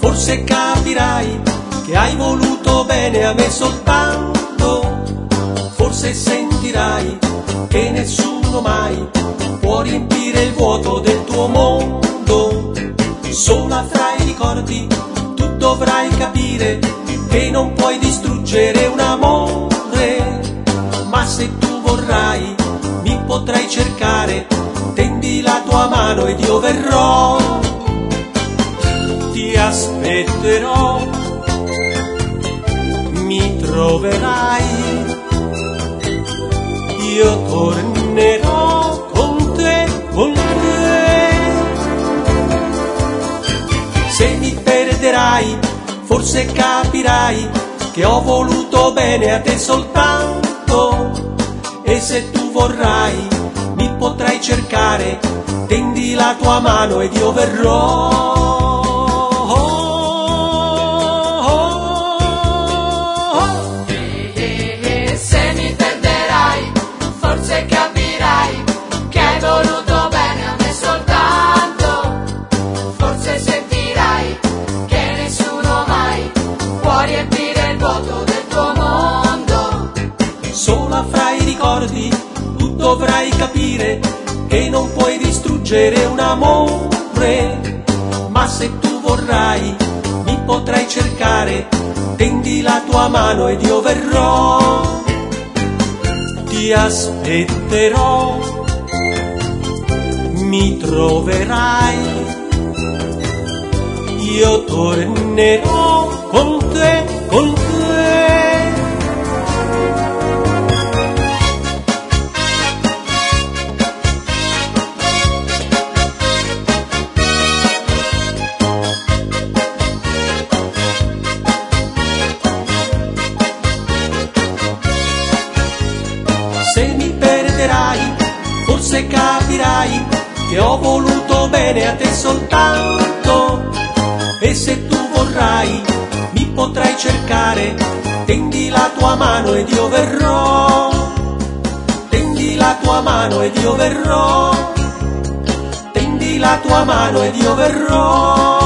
Forse capirai che hai voluto bene a me soltanto, forse sentirai che nessuno mai può riempire il vuoto del tuo mondo. Sola fra i ricordi tu dovrai capire che non puoi distruggere un amore, ma se tu vorrai mi potrai cercare, tendi la tua mano ed io verrò. Ti aspetterò, mi troverai, io tornerò con te, con te. Se mi perderai, forse capirai che ho voluto bene a te soltanto, e se tu vorrai mi potrai cercare, tendi la tua mano ed io verrò. Se mi perderai, forse capirai che hai voluto bene a me soltanto, forse sentirai che nessuno mai può riempire il vuoto del tuo mondo. Sola fra i ricordi tu dovrai capire che non puoi distruggere un amore, ma se tu vorrai mi potrai cercare, tendi la tua mano ed io verrò. Ti aspetterò, mi troverai, io tornerò con te, con te. Se mi perderai, forse capirai che ho voluto bene a te soltanto, e se tu vorrai mi potrai cercare, tendi la tua mano ed io verrò, tendi la tua mano ed io verrò, tendi la tua mano ed io verrò.